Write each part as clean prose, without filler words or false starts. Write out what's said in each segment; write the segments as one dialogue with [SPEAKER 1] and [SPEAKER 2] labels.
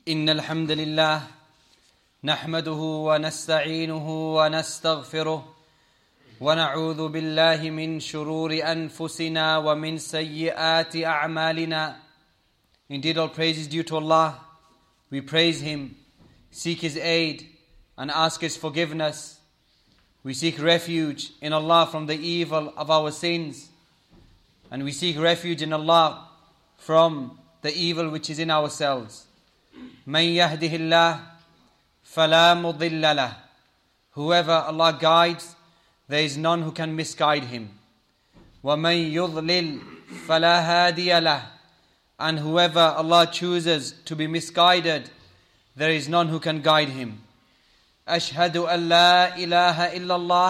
[SPEAKER 1] إن الحمد لله نحمده ونستعينه ونستغفره ونعوذ بالله من شرور أنفسنا ومن سيئات أعمالنا. Indeed, all praise is due to Allah. We praise Him, seek His aid and ask His forgiveness. We seek refuge in Allah from the evil of our sins, and we seek refuge in Allah from the evil which is in ourselves. مَنْ يَهْدِهِ اللَّهِ فَلَا مُضِلَّ لَهُ. Whoever Allah guides, there is none who can misguide him. وَمَنْ يُضْلِلْ فَلَا هَادِيَ لَهُ. And whoever Allah chooses to be misguided, there is none who can guide him. أشهد أن لا إله إلا الله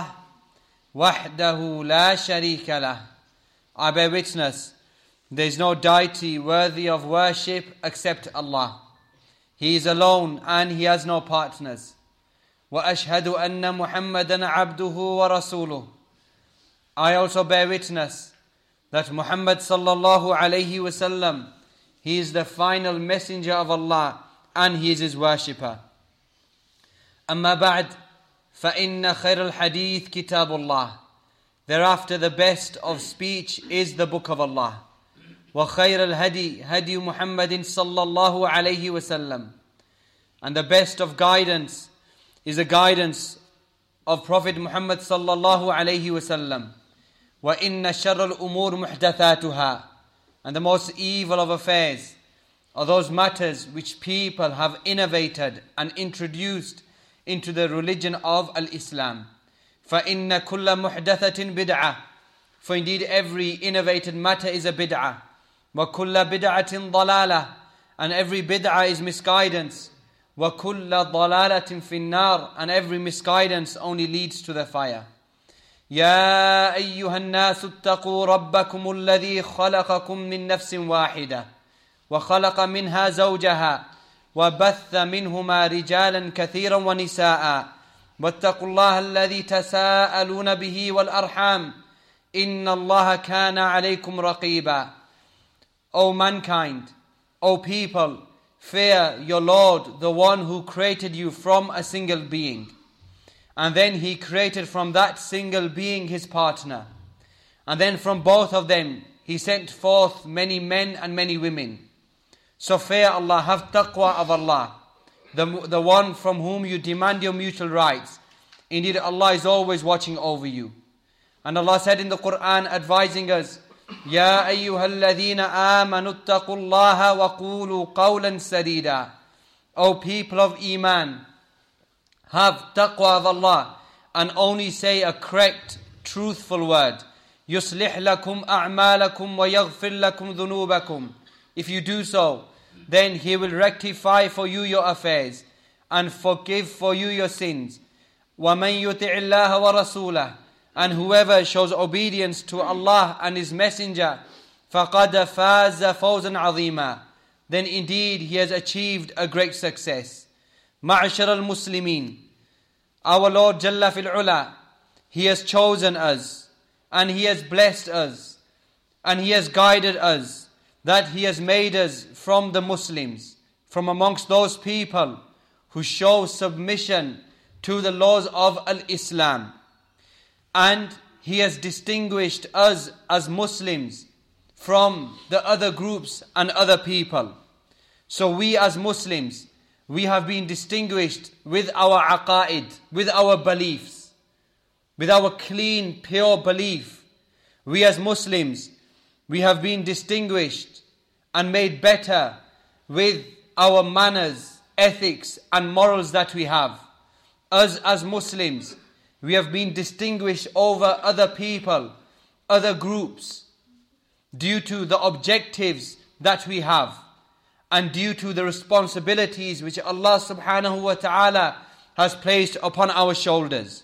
[SPEAKER 1] وحده لا شريك له. I bear witness, there is no deity worthy of worship except Allah. He is alone and He has no partners. وأشهد أن محمدا عبده ورسوله. I also bear witness that Muhammad sallallahu alayhi wasallam, he is the final messenger of Allah and he is His worshipper. أما بعد فإن خير الحديث كتاب الله. Thereafter, the best of speech is the book of Allah. وخير الهدي هدي محمد صلى الله عليه وسلم. And the best of guidance is the guidance of Prophet Muhammad صلى الله عليه وسلم. وإن شر الأمور محدثاتها. And the most evil of affairs are those matters which people have innovated and introduced into the religion of Al-Islam. فَإِنَّ كُلَّ مُحْدَثَةٍ بِدْعَةٍ. For indeed every innovated matter is a bid'ah. وَكُلَّ بِدْعَةٍ ضَلَالَةٍ. And every bid'ah is misguidance. وَكُلَّ ضَلَالَةٍ فِي النَّارِ. And every misguidance only leads to the fire. يَا أَيُّهَا النَّاسُ اتَّقُوا رَبَّكُمُ الَّذِي خَلَقَكُم مِّن نَّفْسٍ وَاحِدَةٍ وَخَلَقَ مِنْهَا زَوْجَهَا وَبَثَّ مِنْهُمَا رِجَالًا كَثِيرًا وَنِسَاءً وَاتَّقُوا اللَّهَ الَّذِي تَسَاءَلُونَ بِهِ وَالْأَرْحَامَ إِنَّ اللَّهَ كَانَ عَلَيْكُمْ رَقِيبًا. O mankind, O people, fear your Lord, the one who created you from a single being. And then He created from that single being His partner. And then from both of them He sent forth many men and many women. So fear Allah, have taqwa of Allah, the one from whom you demand your mutual rights. Indeed, Allah is always watching over you. And Allah said in the Quran, advising us, يَا أَيُّهَا الَّذِينَ آمَنُوا اتَّقُوا اللَّهَ وَقُولُوا قَوْلًا سَدِيدًا. O people of Iman, have taqwa of Allah and only say a correct, truthful word. يُصْلِحْ لَكُمْ أَعْمَالَكُمْ وَيَغْفِرْ لَكُمْ ذُنُوبَكُمْ. If you do so, then He will rectify for you your affairs and forgive for you your sins. وَمَنْ يُطِعِ اللَّهَ وَرَسُولَهُ. And whoever shows obedience to Allah and His Messenger, فَقَدْ فَازَ فَوْزًا عَظِيمًا. Then indeed he has achieved a great success. مَعْشَرَ الْمُسْلِمِينَ. Our Lord Jalla fil Ula, He has chosen us and He has blessed us and He has guided us, that He has made us from the Muslims, from amongst those people who show submission to the laws of Al-Islam. And He has distinguished us as Muslims from the other groups and other people. So we as Muslims, we have been distinguished with our aqa'id, with our beliefs, with our clean, pure belief. We as Muslims, we have been distinguished and made better with our manners, ethics and morals that we have. Us as Muslims, we have been distinguished over other people, other groups, due to the objectives that we have and due to the responsibilities which Allah subhanahu wa ta'ala has placed upon our shoulders.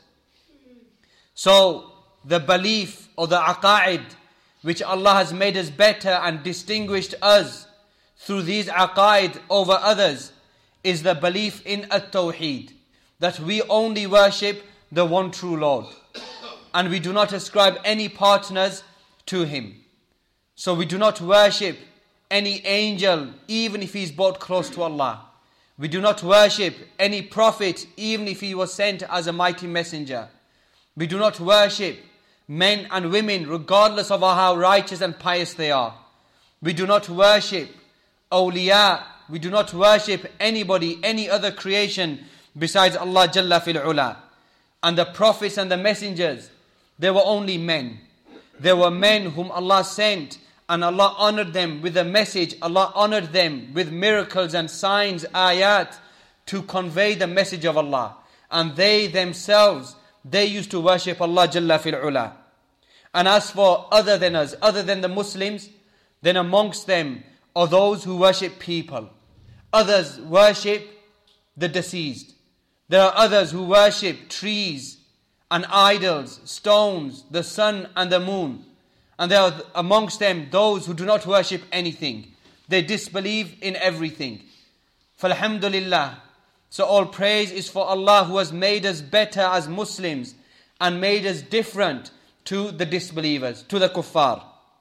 [SPEAKER 1] So the belief or the aqa'id which Allah has made us better and distinguished us through these aqa'id over others is the belief in at-tawheed, that we only worship the one true Lord and we do not ascribe any partners to Him. So we do not worship any angel, even if he's brought close to Allah. We do not worship any prophet, even if he was sent as a mighty messenger. We do not worship men and women, regardless of how righteous and pious they are. We do not worship awliya. We do not worship anybody, any other creation besides Allah Jalla fil Ula. And the prophets and the messengers, they were only men. They were men whom Allah sent, and Allah honored them with a message. Allah honored them with miracles and signs, ayat, to convey the message of Allah. And they themselves, they used to worship Allah Jalla fil Ula. And as for other than us, other than the Muslims, then amongst them are those who worship people. Others worship the deceased. There are others who worship trees and idols, stones, the sun and the moon. And there are amongst them those who do not worship anything. They disbelieve in everything. Falhamdulillah. So all praise is for Allah, who has made us better as Muslims and made us different to the disbelievers, to the kuffar.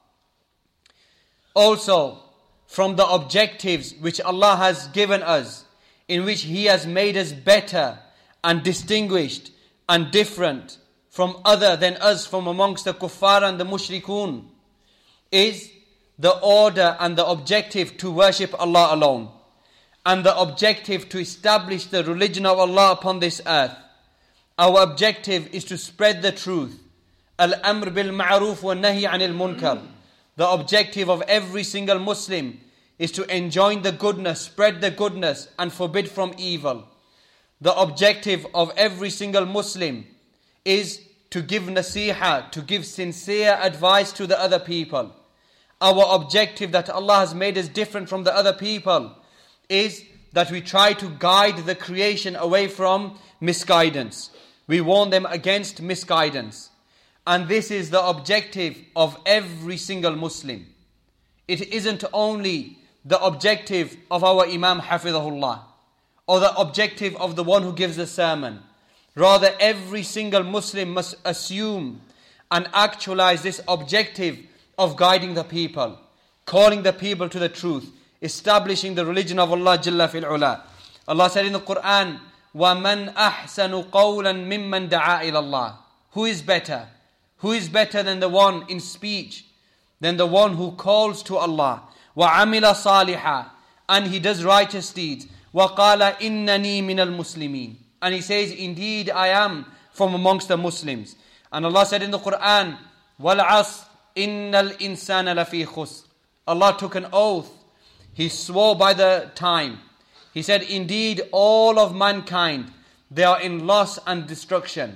[SPEAKER 1] Also, from the objectives which Allah has given us, in which He has made us better and distinguished and different from other than us, from amongst the kuffar and the mushrikun, is the order and the objective to worship Allah alone, and the objective to establish the religion of Allah upon this earth. Our objective is to spread the truth. Al-amr bil-ma'ruf wa nahi anil munkar. The objective of every single Muslim is to enjoin the goodness, spread the goodness, and forbid from evil. The objective of every single Muslim is to give nasiha, to give sincere advice to the other people. Our objective, that Allah has made us different from the other people, is that we try to guide the creation away from misguidance. We warn them against misguidance. And this is the objective of every single Muslim. It isn't only the objective of our Imam Hafidhahullah, or the objective of the one who gives the sermon. Rather, every single Muslim must assume and actualize this objective of guiding the people, calling the people to the truth, establishing the religion of Allah Jalla fil Ula. Allah said in the Quran, وَمَنْ أَحْسَنُ قَوْلًا مِمَّنْ دَعَا إِلَى اللَّهِ. Who is better? Who is better than the one in speech, than the one who calls to Allah? وَعَمِلَ صَالِحًا. And he does righteous deeds. وَقَالَ إِنَّنِي مِنَ الْمُسْلِمِينَ. And he says, indeed I am from amongst the Muslims. And Allah said in the Quran, وَالْعَصْرِ إِنَّ الْإِنسَانَ لَفِي خُسْرٍ. Allah took an oath. He swore by the time. He said, indeed all of mankind, they are in loss and destruction.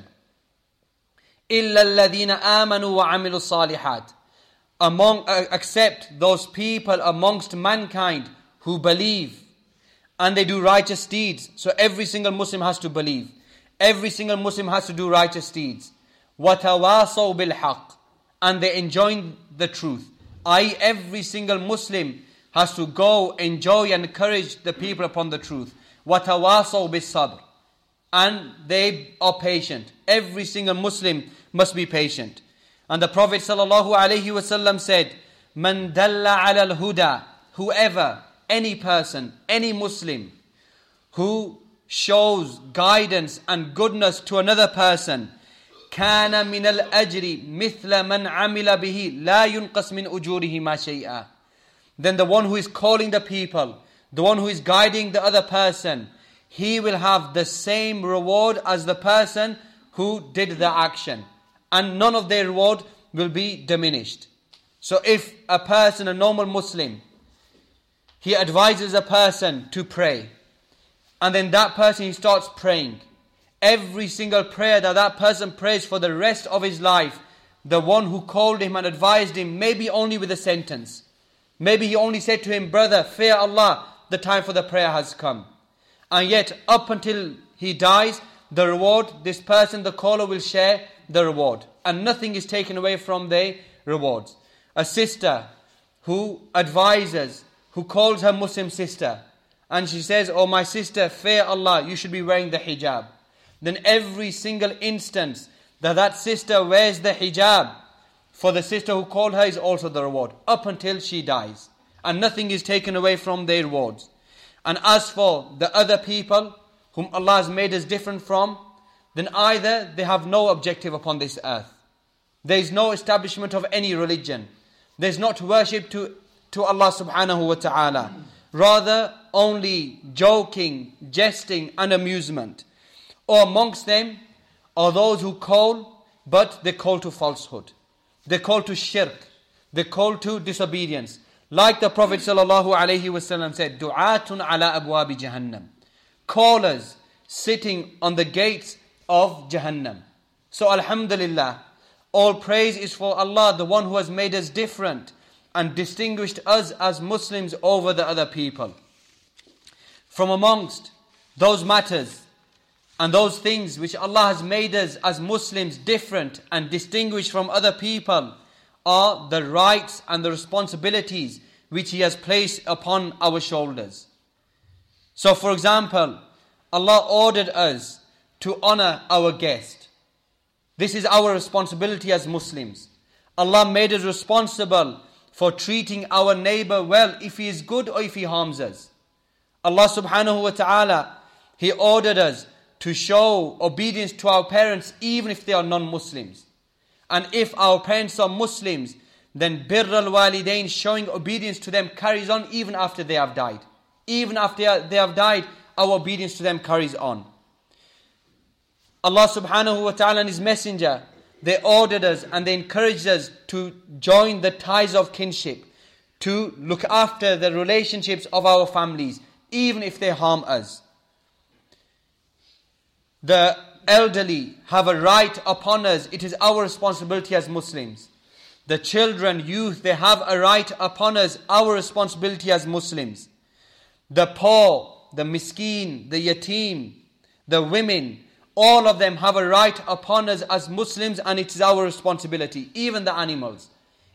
[SPEAKER 1] إِلَّا الَّذِينَ آمَنُوا وَعَمِلُوا الصَّالِحَاتِ. Except those people amongst mankind who believe and they do righteous deeds. So every single Muslim has to believe. Every single Muslim has to do righteous deeds. وَتَوَاصَوْا بِالْحَقِّ. And they enjoin the truth. I.e., every single Muslim has to go, enjoy and encourage the people upon the truth. وَتَوَاصَوْا بِالصَّبْرِ. And they are patient. Every single Muslim must be patient. And the Prophet ﷺ said, مَنْ دَلَّ عَلَى الْهُدَى. Whoever, any person, any Muslim, who shows guidance and goodness to another person, كَانَ مِنَ الْأَجْرِ مِثْلَ مَنْ عَمِلَ بِهِ لَا يُنْقَصْ مِنْ أُجُورِهِ مَا شَيْئًا. Then the one who is calling the people, the one who is guiding the other person, he will have the same reward as the person who did the action. And none of their reward will be diminished. So if a person, a normal Muslim, he advises a person to pray, and then that person, he starts praying. Every single prayer that that person prays for the rest of his life, the one who called him and advised him, maybe only with a sentence. Maybe he only said to him, brother, fear Allah, the time for the prayer has come. And yet, up until he dies, the reward, this person, the caller, will share the reward. And nothing is taken away from their rewards. A sister who advises, who calls her Muslim sister, and she says, oh my sister, fear Allah, you should be wearing the hijab. Then every single instance that that sister wears the hijab, for the sister who called her is also the reward, up until she dies. And nothing is taken away from their rewards. And as for the other people whom Allah has made us different from, then either they have no objective upon this earth. There is no establishment of any religion. There is not worship to Allah subhanahu wa ta'ala. Rather, only joking, jesting and amusement. Or amongst them are those who call, but they call to falsehood. They call to shirk. They call to disobedience. Like the Prophet sallallahu alaihi wasallam said, Du'atun ala abwabi Jahannam. Callers sitting on the gates of Jahannam. So alhamdulillah, all praise is for Allah, the one who has made us different and distinguished us as Muslims over the other people. From amongst those matters and those things which Allah has made us as Muslims different and distinguished from other people are the rights and the responsibilities which He has placed upon our shoulders. So for example, Allah ordered us to honor our guest. This is our responsibility as Muslims. Allah made us responsible for treating our neighbor well if he is good or if he harms us. Allah subhanahu wa ta'ala, He ordered us to show obedience to our parents even if they are non-Muslims. And if our parents are Muslims, then birr al-walidain, showing obedience to them, carries on even after they have died. Even after they have died, our obedience to them carries on. Allah subhanahu wa ta'ala and His Messenger, they ordered us and they encouraged us to join the ties of kinship, to look after the relationships of our families, even if they harm us. The elderly have a right upon us. It is our responsibility as Muslims. The children, youth, they have a right upon us, our responsibility as Muslims. The poor, the miskeen, the yatim, the women, all of them have a right upon us as Muslims, and it is our responsibility. Even the animals,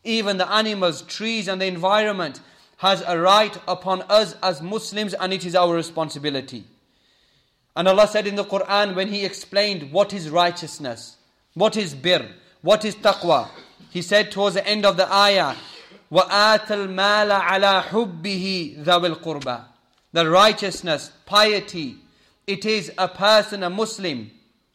[SPEAKER 1] trees and the environment has a right upon us as Muslims, and it is our responsibility. And Allah said in the Quran, when He explained what is righteousness, what is birr, what is taqwa, He said towards the end of the ayah, وَآتَ الْمَالَ عَلَى حُبِّهِ ذَوِي الْقُرْبَى. The righteousness, piety, it is a person, a Muslim,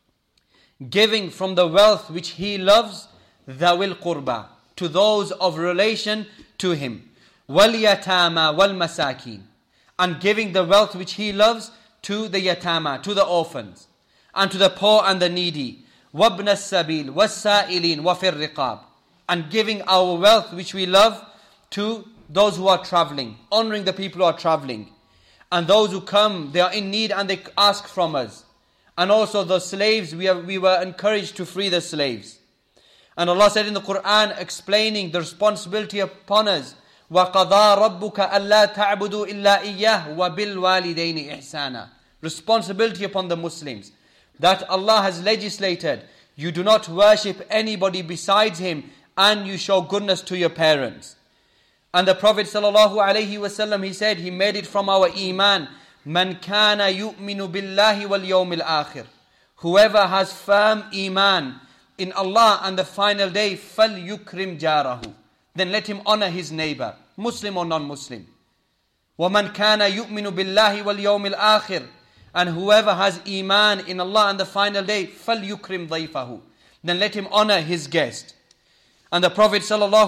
[SPEAKER 1] giving from the wealth which he loves, ذَوِي الْقُرْبَى, to those of relation to him. وَالْيَتَامَى وَالْمَسَاكِينَ, and giving the wealth which he loves to the yatama, to the orphans, and to the poor and the needy. وَابْنَ السَّبِيلِ وَالسَّائِلِينَ وَفِي الرِّقَابِ, and giving our wealth which we love to those who are traveling, honoring the people who are traveling. And those who come, they are in need and they ask from us. And also the slaves, we were encouraged to free the slaves. And Allah said in the Quran, explaining the responsibility upon us, وَقَضَى رَبُّكَ أَلَّا تَعْبُدُوا إِلَّا إِيَّهُ وَبِالْوَالِدَيْنِ إِحْسَانًا. Responsibility upon the Muslims, that Allah has legislated, you do not worship anybody besides Him, and you show goodness to your parents. And the Prophet ﷺ, he said, he made it from our iman, مَنْ كَانَ يُؤْمِنُ بِاللَّهِ وَالْيَوْمِ الْآخِرِ. Whoever has firm iman in Allah and the final day, فَلْيُكْرِمْ جَارَهُ, then let him honor his neighbor, Muslim or non-Muslim. وَمَنْ كَانَ يُؤْمِنُ بِاللَّهِ وَالْيَوْمِ الْآخِرِ. And whoever has iman in Allah and the final day, فَلْيُكْرِمْ ضَيْفَهُ, then let him honor his guest. And the Prophet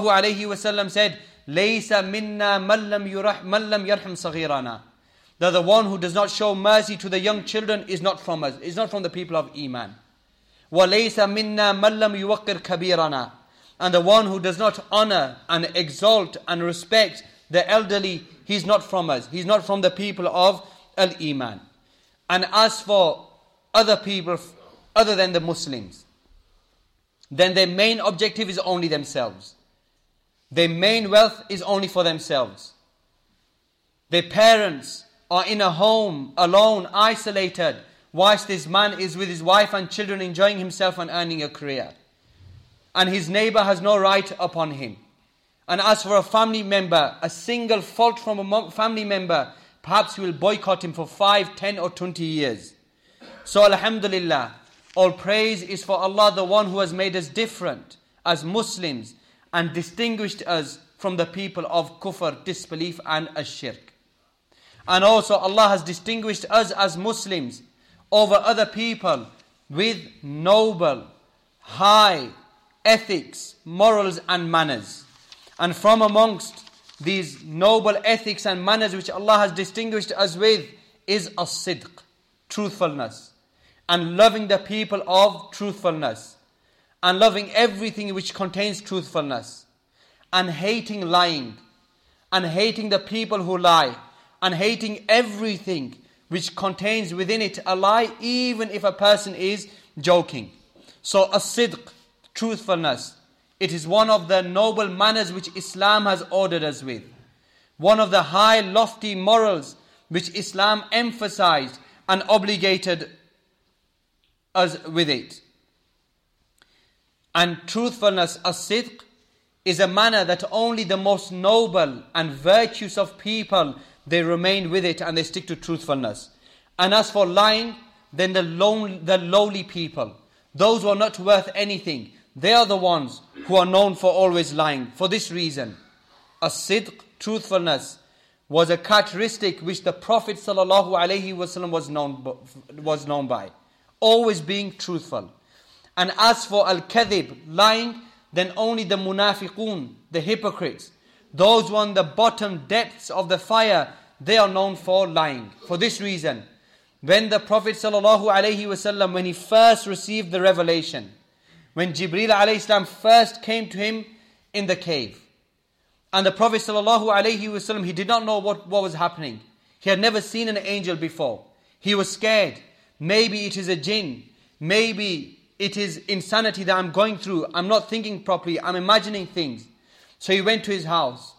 [SPEAKER 1] ﷺ said, لَيْسَ مِنَّا مَنْ لَمْ يَرْحَمْ صَغِيرَنَا. That the one who does not show mercy to the young children is not from us, is not from the people of Iman. وَلَيْسَ مِنَّا مَنْ لَمْ يُوَقِّرْ كَبِيرَنَا. And the one who does not honor and exalt and respect the elderly, he's not from us. He's not from the people of Al-Iman. And as for other people other than the Muslims, then their main objective is only themselves. Their main wealth is only for themselves. Their parents are in a home, alone, isolated, whilst this man is with his wife and children enjoying himself and earning a career. And his neighbor has no right upon him. And as for a family member, a single fault from a family member, perhaps he will boycott him for 5, 10 or 20 years. So alhamdulillah, all praise is for Allah, the one who has made us different as Muslims and distinguished us from the people of kufr, disbelief and ash-shirk. And also Allah has distinguished us as Muslims over other people with noble, high ethics, morals and manners. And from amongst these noble ethics and manners which Allah has distinguished us with is as-sidq, truthfulness, and loving the people of truthfulness, and loving everything which contains truthfulness, and hating lying, and hating the people who lie, and hating everything which contains within it a lie, even if a person is joking. So as-sidq, truthfulness, it is one of the noble manners which Islam has ordered us with. One of the high, lofty morals which Islam emphasized and obligated us with it. And truthfulness, as-sidq, is a manner that only the most noble and virtuous of people, they remain with it and they stick to truthfulness. And as for lying, then the lowly people, those who are not worth anything, they are the ones who are known for always lying. For this reason, as-sidq, truthfulness, was a characteristic which the Prophet ﷺ was known by. Always being truthful. And as for al-kadhib, lying, then only the munafiqun, the hypocrites, those who are on the bottom depths of the fire, they are known for lying. For this reason, when the Prophet ﷺ, when he first received the revelation, when Jibreel alayhi salam first came to him in the cave, and the Prophet ﷺ, he did not know what was happening. He had never seen an angel before. He was scared. Maybe it is a jinn. Maybe it is insanity that I'm going through. I'm not thinking properly. I'm imagining things. So he went to his house.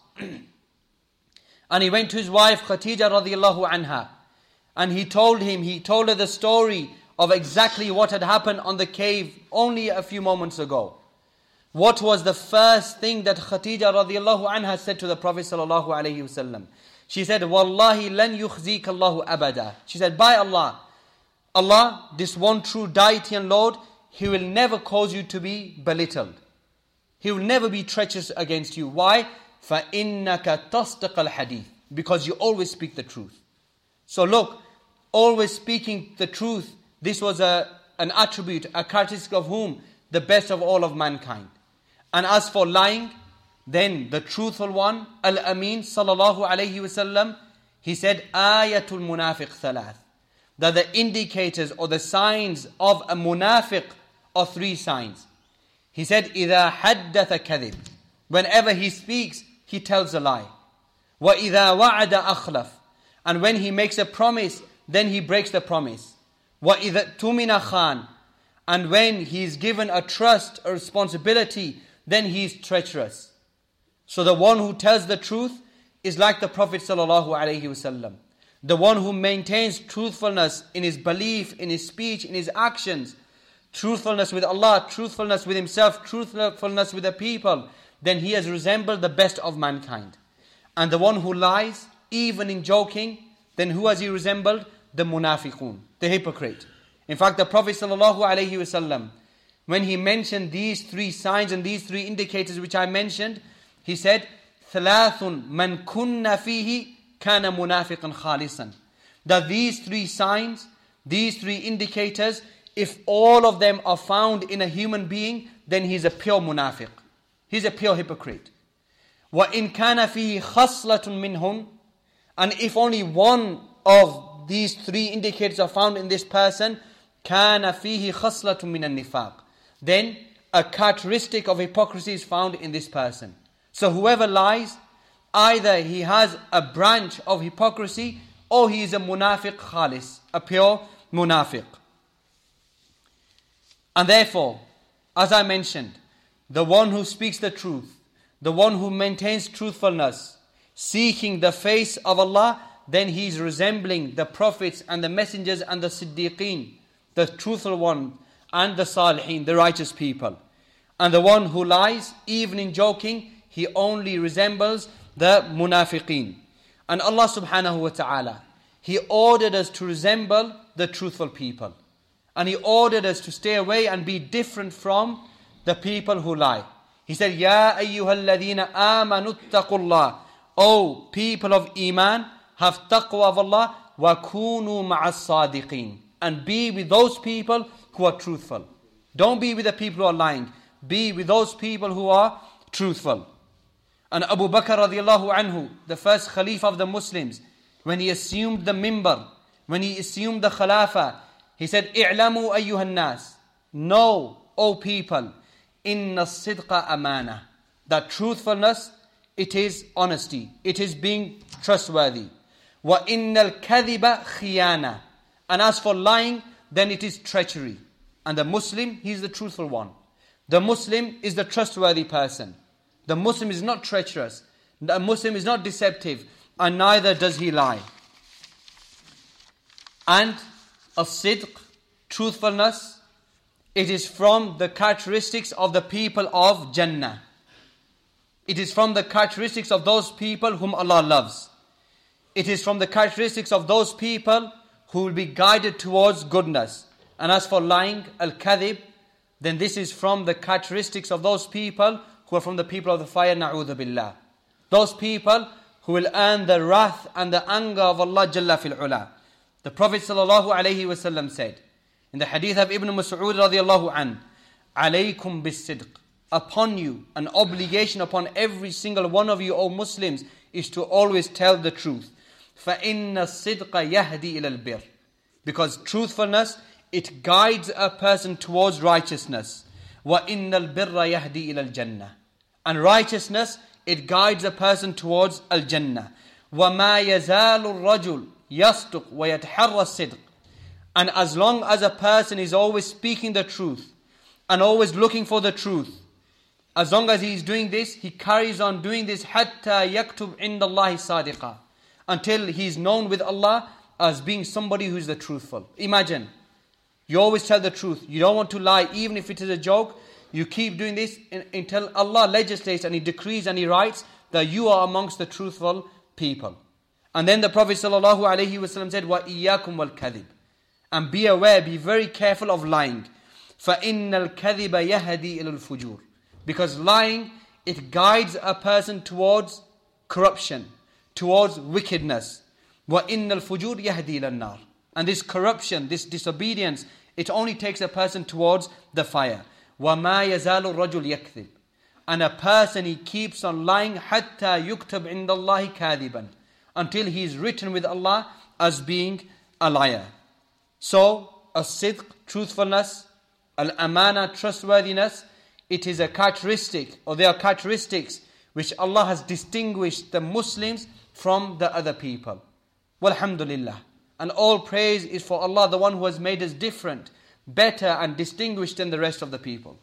[SPEAKER 1] And he went to his wife Khatija radiallahu anha. And he told her the story of exactly what had happened on the cave only a few moments ago. What was the first thing that Khatija radiallahu anha said to the Prophet sallallahu alayhi wasallam? She said, Wallahi lan yukhzika Allahu abada. She said, by Allah, Allah, this one true deity and Lord, He will never cause you to be belittled. He will never be treacherous against you. Why? فَإِنَّكَ تَصْدِقَ الْحَدِيثِ. Because you always speak the truth. So look, always speaking the truth, this was an attribute, a characteristic of whom? The best of all of mankind. And as for lying, then the truthful one, Al-Amin sallallahu alayhi wasallam, he said, Ayatul munafiq thalath. That the indicators or the signs of a munafiq are three signs. He said, إِذَا حَدَّثَ كَذِبٍ. Whenever he speaks, he tells a lie. وَإِذَا وَعَدَ أَخْلَفٍ. And when he makes a promise, then he breaks the promise. وَإِذَا تُمِنَ خَانٍ. And when he is given a trust, a responsibility, then he is treacherous. So the one who tells the truth is like the Prophet sallallahu alaihi wasallam. The one who maintains truthfulness in his belief, in his speech, in his actions, truthfulness with Allah, truthfulness with himself, truthfulness with the people, then he has resembled the best of mankind. And the one who lies, even in joking, then who has he resembled? The munafiqun, the hypocrite. In fact, the Prophet ﷺ, when he mentioned these three signs and these three indicators which I mentioned, he said, ثَلَاثٌ مَنْ كُنَّ فِيهِ كَانَ مُنَافِقًا خَالِصًا. That these three signs, these three indicators, if all of them are found in a human being, then he's a pure munafiq. He's a pure hypocrite. وَإِنْ كَانَ فِيهِ خَصْلَةٌ مِّنْهُمْ. And if only one of these three indicators are found in this person, كَانَ فِيهِ خَصْلَةٌ مِّنَ النِّفَاقِ. Then a characteristic of hypocrisy is found in this person. So whoever lies, either he has a branch of hypocrisy or he is a munafiq khalis, a pure munafiq. And therefore, as I mentioned, the one who speaks the truth, the one who maintains truthfulness, seeking the face of Allah, then he is resembling the prophets and the messengers and the siddiqeen, the truthful one, and the salihin, the righteous people. And the one who lies, even in joking, he only resembles the munafiqeen. And Allah subhanahu wa ta'ala, He ordered us to resemble the truthful people. And He ordered us to stay away and be different from the people who lie. He said, Ya ayyuhalladhina amanu ttaqullah. O people of Iman, have taqwa of Allah, وَكُونُوا مَعَ الصَّادِقِينَ, and be with those people who are truthful. Don't be with the people who are lying. Be with those people who are truthful. And Abu Bakr radiallahu anhu, the first Khalifa of the Muslims, when he assumed the mimbar, when he assumed the Khilafah, he said, "I'lamu ayyuhan nas." Know, O people, inna sidqa amana. That truthfulness, it is honesty. It is being trustworthy. Wa innal kadhiba khiyana. And as for lying, then it is treachery. And the Muslim, he is the truthful one. The Muslim is the trustworthy person. The Muslim is not treacherous. The Muslim is not deceptive. And neither does he lie. And as-sidq, truthfulness, it is from the characteristics of the people of Jannah. It is from the characteristics of those people whom Allah loves. It is from the characteristics of those people who will be guided towards goodness. And as for lying, al-kadhib, then this is from the characteristics of those people who are from the people of the fire, na'udhu billah. Those people who will earn the wrath and the anger of Allah Jalla fil Ula. The Prophet sallallahu alayhi wasallam said, in the hadith of Ibn Mas'ud radiallahu an, alaykum bis-sidq. Upon you, an obligation upon every single one of you, O Muslims, is to always tell the truth. فَإِنَّ الصِّدْقَ يَهْدِي إِلَى الْبِرِّ. Because truthfulness, it guides a person towards righteousness. وَإِنَّ الْبِرَّ يَهْدِي إِلَى الْجَنَّةِ. And righteousness, it guides a person towards al-Jannah. وَمَا يَزَالُ الرَّجُلُ يَصْدُقُ وَيَتْحَرَّ الصِّدْقِ. And as long as a person is always speaking the truth and always looking for the truth, as long as he is doing this, he carries on doing this حَتَّى يَكْتُبْ عِنْدَ اللَّهِ صَادِقًا, until he is known with Allah as being somebody who is the truthful. Imagine, you always tell the truth. You don't want to lie, even if it is a joke. You keep doing this until Allah legislates and He decrees and He writes that you are amongst the truthful people. And then the Prophet ﷺ said, وَإِيَّاكُمْ وَالْكَذِبِ. And be aware, be very careful of lying. فَإِنَّ الْكَذِبَ يَهْدِي إِلَى الْفُجُورِ. Because lying, it guides a person towards corruption, towards wickedness. وَإِنَّ الْفُجُورِ يَهْدِي إِلَى النَّارِ. And this corruption, this disobedience, it only takes a person towards the fire. وَمَا يَزَالُ الرَّجُلُ يَكْذِبُ. And a person, he keeps on lying حَتَّى يُكْتَبْ عِنْدَ اللَّهِ كَاذِبًا, until he is written with Allah as being a liar. So, as-sidq, truthfulness, al-amana, trustworthiness, it is a characteristic, or they are characteristics which Allah has distinguished the Muslims from the other people. Walhamdulillah. And all praise is for Allah, the one who has made us different, better and distinguished than the rest of the people.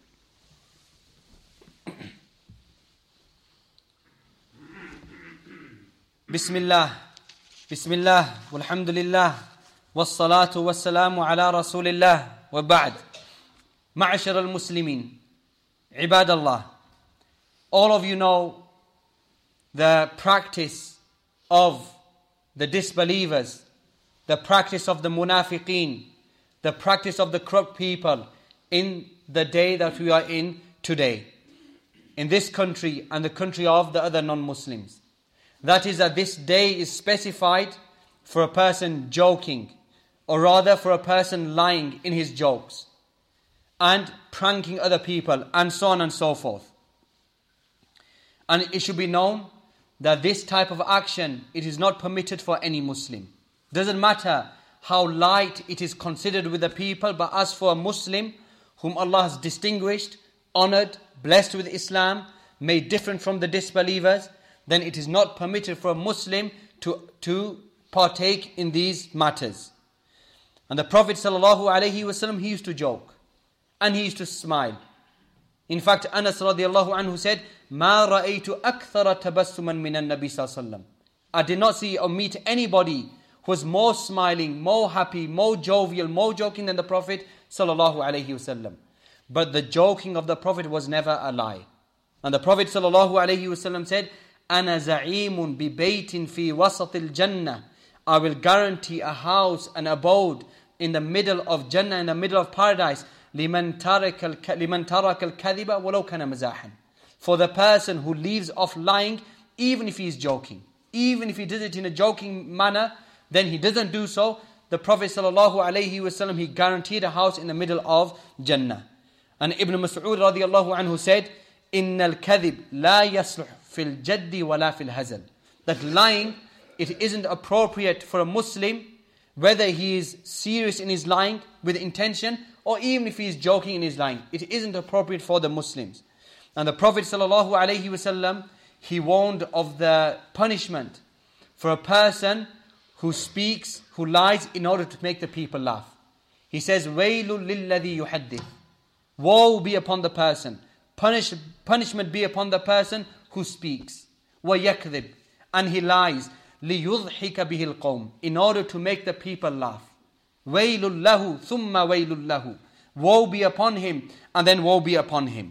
[SPEAKER 1] Bismillah. Bismillah. Walhamdulillah. Wassalatu wassalamu ala rasulillah. Wa ba'd. Ma'ashar al-Muslimin. Ibadallah. All of you know the practice of the disbelievers, the practice of the munafiqeen, the practice of the corrupt people in the day that we are in today, in this country and the country of the other non-Muslims. That is that this day is specified for a person joking, or rather for a person lying in his jokes and pranking other people and so on and so forth. And it should be known that this type of action, it is not permitted for any Muslim. Doesn't matter how light it is considered with the people, but as for a Muslim whom Allah has distinguished, honored, blessed with Islam, made different from the disbelievers, then it is not permitted for a Muslim to partake in these matters. And the Prophet ﷺ, he used to joke and he used to smile. In fact, Anas radiallahu anhu said, مَا رَأَيْتُ أَكْثَرَ تَبَسُّمًا مِنَ النَّبِي صَلَّى اللَّهُ عَلَيْهِ وسلم. I did not see or meet anybody who was more smiling, more happy, more jovial, more joking than the Prophet sallallahu alaihi wasallam. But the joking of the Prophet was never a lie. And the Prophet sallallahu alaihi wasallam said, أَنَا زَعِيمٌ بِبَيْتٍ فِي وَسَطِ الْجَنَّةِ. I will guarantee a house, an abode in the middle of Jannah, in the middle of paradise. لِمَنْ تَرَكَ الْكَذِبَ وَلَوْ كَانَ مَزَاحًا. For the person who leaves off lying, even if he is joking. even if he does it in a joking manner, then he doesn't do so, the Prophet ﷺ, he guaranteed a house in the middle of Jannah. And Ibn Mas'ud radiallahu anhu said, إِنَّ الْكَذِبْ لَا يَصْلُحْ فِي الْجَدِّ وَلَا فِي الْهَزَلِ. That lying, it isn't appropriate for a Muslim, whether he is serious in his lying with intention, or even if he is joking in his lying. It isn't appropriate for the Muslims. And the Prophet ﷺ, he warned of the punishment for a person who speaks, who lies in order to make the people laugh. He says, وَيْلٌ لِلَّذِي يُحَدِّثُ. Woe be upon the person. Punishment be upon the person who speaks. وَيَكْذِبْ. And he lies. لِيُضْحِكَ بِهِ الْقَوْمِ. In order to make the people laugh. وَيْلٌ لَهُ ثُمَّ وَيْلٌ لَهُ. Woe be upon him, and then woe be upon him.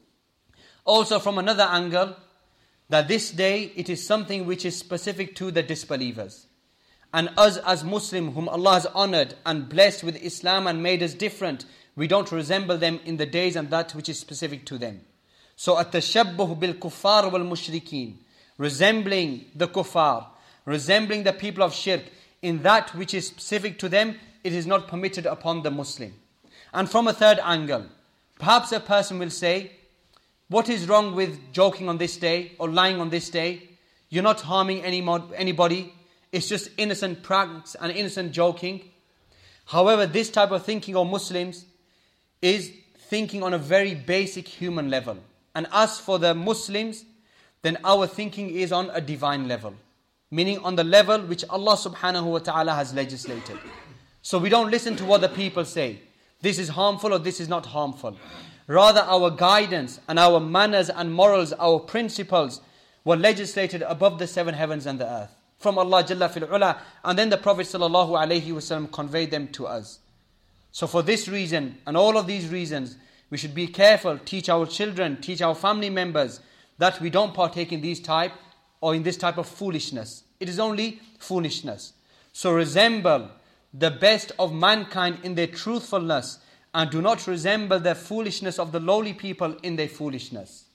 [SPEAKER 1] Also from another angle, that this day, it is something which is specific to the disbelievers. And us as Muslims, whom Allah has honoured and blessed with Islam and made us different, we don't resemble them in the days and that which is specific to them. So at-tashabbuh bil-kuffar wal-mushrikeen, resembling the kuffar, resembling the people of shirk, in that which is specific to them, it is not permitted upon the Muslim. And from a third angle, perhaps a person will say, what is wrong with joking on this day or lying on this day? You're not harming anybody. It's just innocent pranks and innocent joking. However, this type of thinking of Muslims is thinking on a very basic human level. And as for the Muslims, then our thinking is on a divine level. Meaning on the level which Allah subhanahu wa ta'ala has legislated. So we don't listen to what the people say. This is harmful or this is not harmful. Rather, our guidance and our manners and morals, our principles were legislated above the seven heavens and the earth. From Allah Jalla fil Ula, and then the Prophet sallallahu alaihi wasallam conveyed them to us. So for this reason and all of these reasons, we should be careful, teach our children, teach our family members that we don't partake in these type or in this type of foolishness. It is only foolishness. So resemble the best of mankind in their truthfulness, and do not resemble the foolishness of the lowly people in their foolishness.